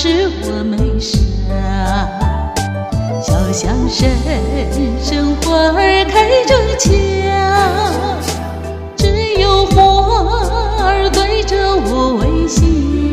是我眉梢。小巷深深花儿开正俏，只有花儿对着我微笑。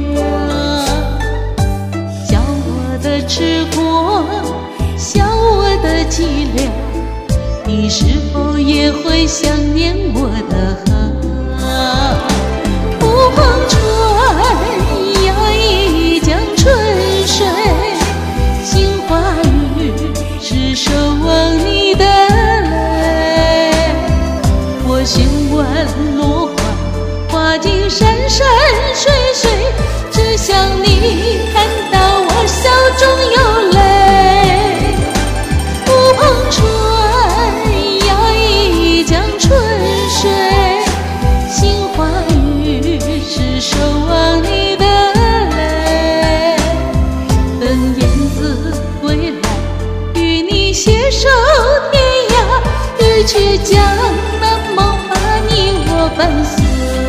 笑我的痴狂，笑我的寂寥，你是否也会想念我的好？不碰船摇一江春水，杏花雨是守望你的泪。我寻完落花，花尽山山水水，只想你看到我笑中有泪。不碰船摇一江春水，杏花雨是守望你的泪。等燕子归来，与你携手天涯，与去江南梦把你我伴随。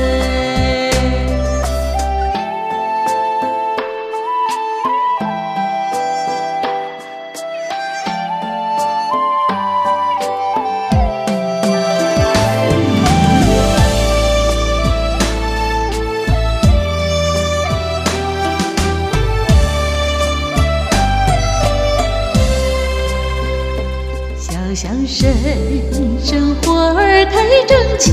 小巷深深花儿开正俏，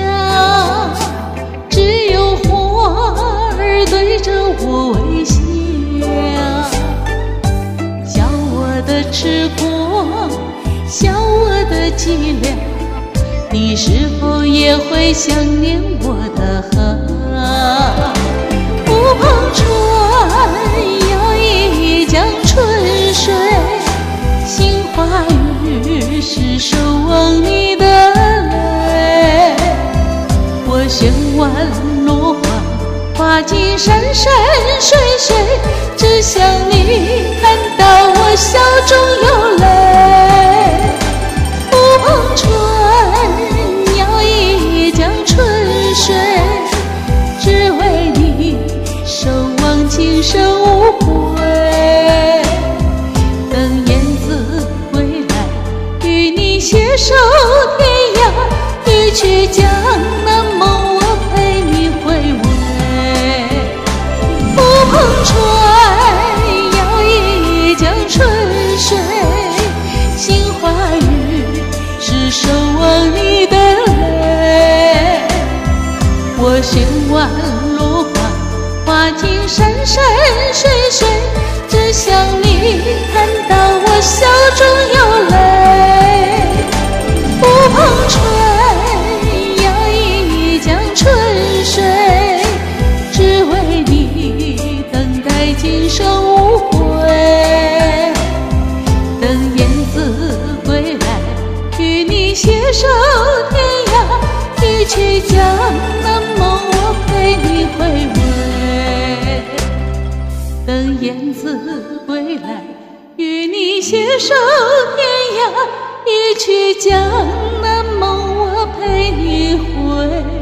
只有花儿对着我微笑。笑我的痴狂，笑我的寂寥，你是否也会想念我的好？不碰船摇一江春水，杏花雨是守望你的泪。我寻完落花，花尽山山水水，只想你看到我笑中有泪。不碰船摇一江春水，只为你守望今生无悔。等燕子归来，与你携手天涯，一曲江南梦我陪你回味。不碰船摇一江春水，杏花雨是守望你的泪。我寻完落花，花尽山山水水，只想你看到我笑中有泪。不碰船摇一江春水，只为你等待今生无悔。等燕子归来，与你携手天涯，一曲江南梦我陪你回味。等燕子归来，与你携手天涯，一曲江南梦我陪你回味。